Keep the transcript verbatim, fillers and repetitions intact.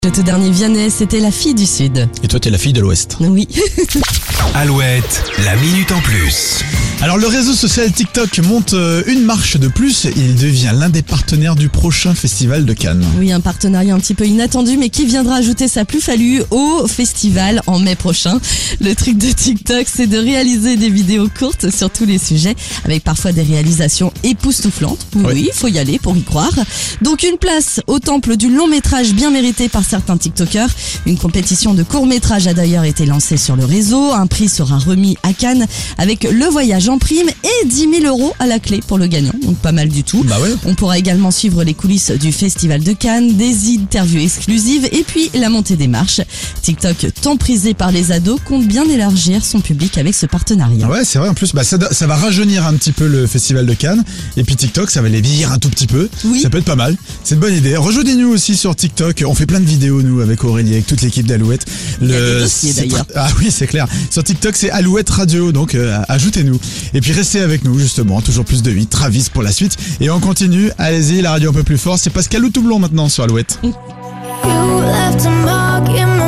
Le tout dernier Vianney, c'était la fille du Sud. Et toi, t'es la fille de l'Ouest. Oui. Alouette, la minute en plus. Alors, le réseau social TikTok monte une marche de plus. Il devient l'un des partenaires du prochain festival de Cannes. Oui, un partenariat un petit peu inattendu, mais qui viendra ajouter sa plus-value au festival en mai prochain. Le truc de TikTok, c'est de réaliser des vidéos courtes sur tous les sujets, avec parfois des réalisations époustouflantes. Ouais. Oui, il faut y aller pour y croire. Donc une place au temple du long métrage bien mérité par certains TikTokers. Une compétition de court métrage a d'ailleurs été lancée sur le réseau. Un prix sera remis à Cannes avec le voyage en prime et dix mille euros à la clé pour le gagnant. Donc pas mal du tout. Bah ouais. On pourra également suivre les coulisses du festival de Cannes, des interviews exclusives et puis la montée des marches. TikTok, tant prisé par les ados, compte bien élargir son public avec ce partenariat. Ouais, c'est vrai. En plus, bah, ça, ça va rajeunir un petit peu le festival de Cannes. Et puis TikTok, ça va les vieillir un tout petit peu. Oui. Ça peut être pas mal. C'est une bonne idée. Rejoignez-nous aussi sur TikTok. On fait plein de vidéos, nous, avec Aurélie, avec toute l'équipe d'Alouette. Il y a des dossiers, c'est d'ailleurs. tra- Ah oui, c'est clair. Sur TikTok, c'est Alouette Radio. Donc, euh, ajoutez-nous. Et puis, restez avec nous, justement. Toujours plus de huit. Travis pour la suite. Et on continue. Allez-y, la radio un peu plus fort. C'est Pascal Loutou Blond maintenant sur Alouette. You left a mark in my